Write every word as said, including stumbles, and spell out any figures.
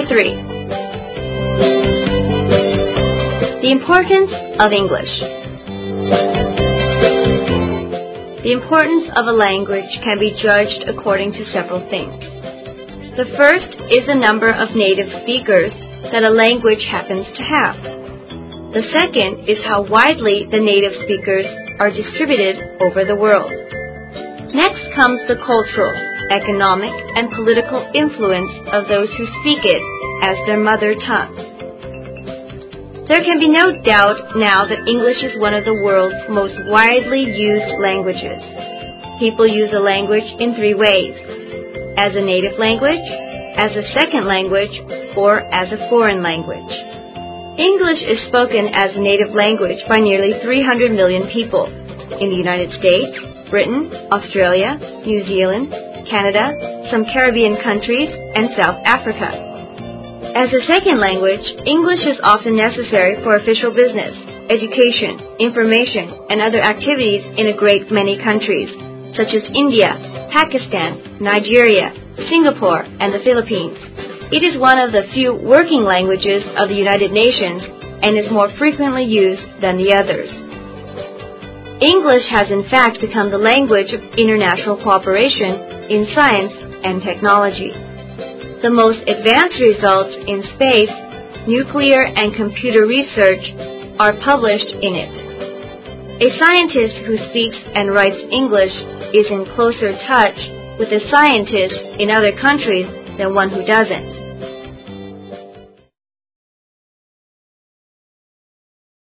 three. The importance of English. The importance of a language can be judged according to several things. The first is the number of native speakers that a language happens to have. The second is how widely the native speakers are distributed over the world. Next comes the cultural, economic, and political influence of those who speak it as their mother tongue. There can be no doubt now that English is one of the world's most widely used languages. People use a language in three ways: as a native language, as a second language, or as a foreign language. English is spoken as a native language by nearly three hundred million people in the United States, Britain, Australia, New Zealand, Canada, some Caribbean countries, and South Africa. As a second language, English is often necessary for official business, education, information, and other activities in a great many countries, such as India, Pakistan, Nigeria, Singapore, and the Philippines. It is one of the few working languages of the United Nations and is more frequently used than the others. English has in fact become the language of international cooperation in science and technology. The most advanced results in space, nuclear, and computer research are published in it. A scientist who speaks and writes English is in closer touch with the scientists in other countries than one who doesn't.